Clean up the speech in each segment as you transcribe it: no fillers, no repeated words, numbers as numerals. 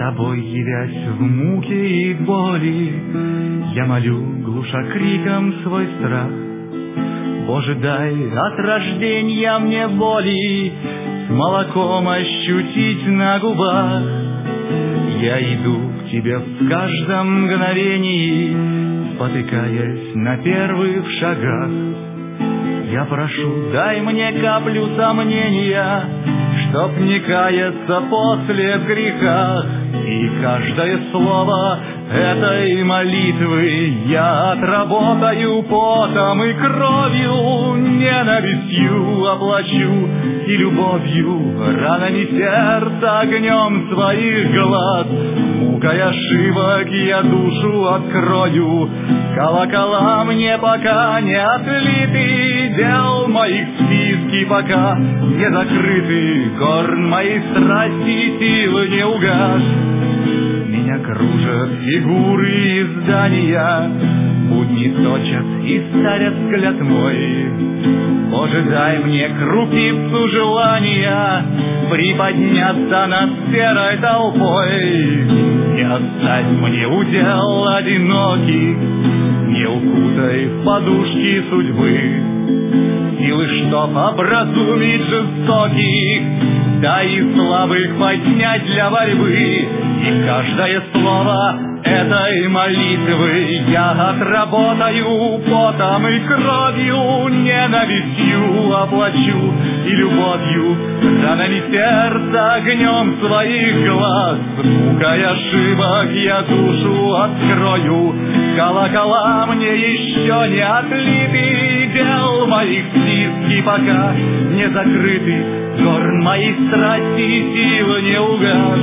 тобой явясь в муке и боли, я молю, глуша криком свой страх. Боже, дай от рождения мне боли с молоком ощутить на губах. Я иду к тебе в каждом мгновении, спотыкаясь на первых шагах. Я прошу, дай мне каплю сомнения, чтоб не каяться после в грехах. И каждое слово этой молитвы я отработаю потом и кровью, ненавистью оплачу и любовью, ранами сердца, огнем своих глаз. Мукой ошибок я душу открою, колокола мне пока не отлиты, дел моих списки пока не закрыты, горн моей страсти и силы не угас. Меня кружат фигуры и здания, будни точат и старят взгляд мой. Боже, дай мне крупицу желания приподняться над серой толпой. Не оставь мне удел одиноких, не укутай в подушки судьбы. Силы, чтоб образумить жестоких, да и слабых поднять для борьбы. И каждое слово этой молитвы я отработаю потом и кровью, ненавистью оплачу и любовью, ранами сердца, огнем своих глаз. Мукой ошибок я душу открою, колокола мне еще не отлиты, дел моих списки пока не закрыты, горн моей страсти и силы не угас.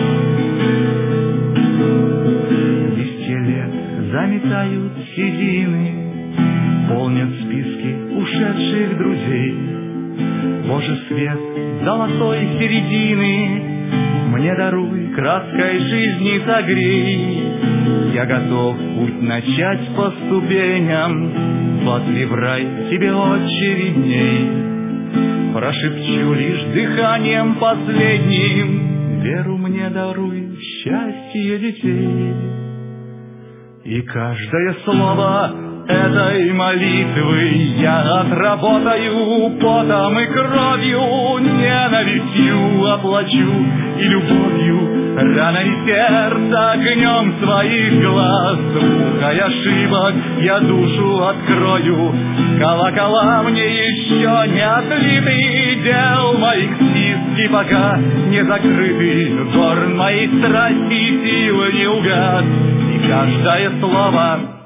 Заметают седины, полнят списки ушедших друзей. Боже, свет золотой середины мне даруй, краской жизни согрей. Я готов путь начать по ступеням, после в рай тебе очередней. Прошепчу лишь дыханием последним, веру мне даруй, счастье детей. И каждое слово этой молитвы я отработаю потом и кровью, ненавистью оплачу и любовью, ранами сердца, огнем своих глаз. Мукой ошибок я душу открою, колокола мне еще не отлиты, дел моих списки пока не закрыты, горн моей страсти и силы не угас. И каждое слово